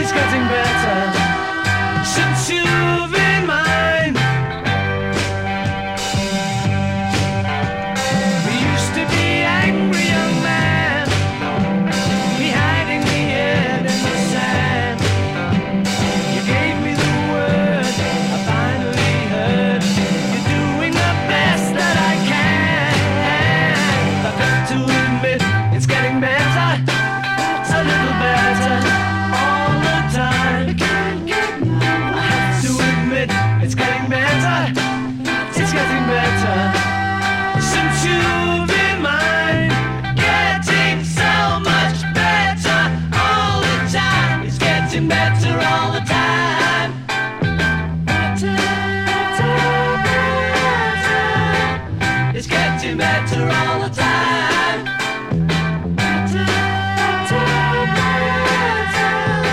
It's getting better since you've been mine. We used to be angry young man, me hiding the head in the sand. You gave me the word, I finally heard. You're doing the best that I can. I've got to admit, it's getting better, a little better all the time. I have to admit, it's getting better, it's getting better since you've been mine. Getting so much better all the time. It's getting better all the time. Better, better, better. It's getting better all the time. Better, better, better.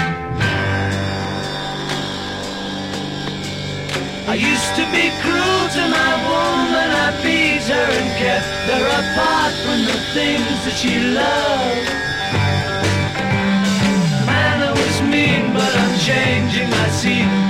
I used to be cruel to my woman. I beat her and kept her apart from the things that she loved. Man, I was mean, but I'm changing. I see